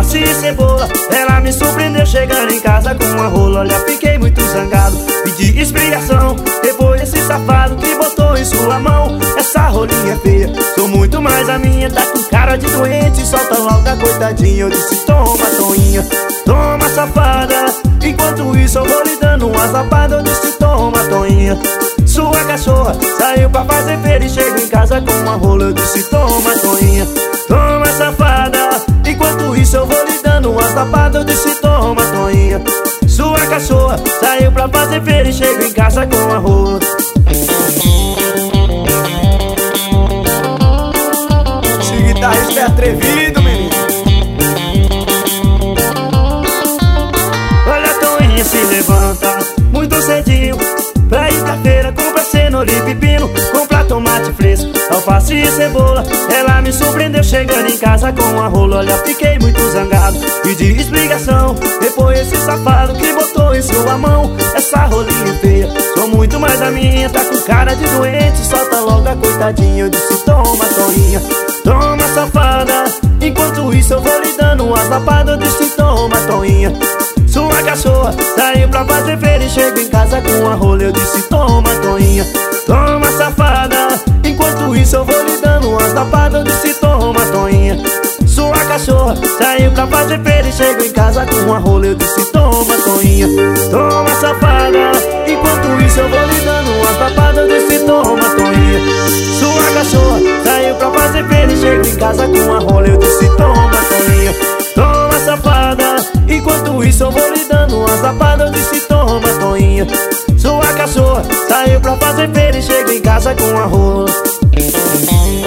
alface e cebola. Ela me surpreendeu chegando em casa com uma rola. Olha, fiquei muito zangado, pedi explicação. Depois esse safado que botou em sua mão essa rolinha feia. Sou muito mais a minha, tá com cara de doente. Solta logo a coitadinha, eu disse toma, Toinha. Toma, safada. Enquanto isso eu vou lhe dando uma zapada. Eu disse toma, Toinha. Sua cachorra saiu pra fazer feira e chega em casa com uma rola. Eu disse toma, Toinha. Toma, safada. Enquanto isso eu vou lhe dando uma zapada. Eu disse toma, Toinha. Sua cachorra saiu pra fazer feira e chega em casa com uma rola. Esse guitarrista é atrevido, menino. Olha, a Toinha se levanta muito cedinho pra ir pra feira, compra cenoura e pepino, compra tomate fresco, alface e cebola. Ela me surpreendeu chegando em casa com uma rola. Olha, fiquei muito zangado, pedi explicação. Depois esse safado que botou em sua mão essa rolinha feia. Sou muito mais a minha, tá com cara de doente. Solta logo a coitadinha, eu disse toma, Toinha. Toma, safada. Enquanto isso eu vou lhe dando uma lapada. Eu disse toma, Toinha. Sua cachorra saiu pra fazer feira e chega em casa com uma rola. Eu disse toma, Toinha. Toma, safada. Enquanto isso eu vou lhe dando umas lapadas. Eu disse toma, Toinha. Sua cachorra saiu pra fazer feira e chega em casa com uma rola. Eu disse toma, Toinha. Toma, safada. Enquanto isso eu vou lhe dando umas lapadas. Eu disse toma, Toinha. Sua cachorra saiu pra fazer feira e chega em casa com uma rola. Eu disse toma, Toinha. Toma, safada. Enquanto isso eu vou lhe dando umas lapadas. Eu disse toma, Toinha. Sua cachorra saiu pra fazer feira e chega em casa com uma rola.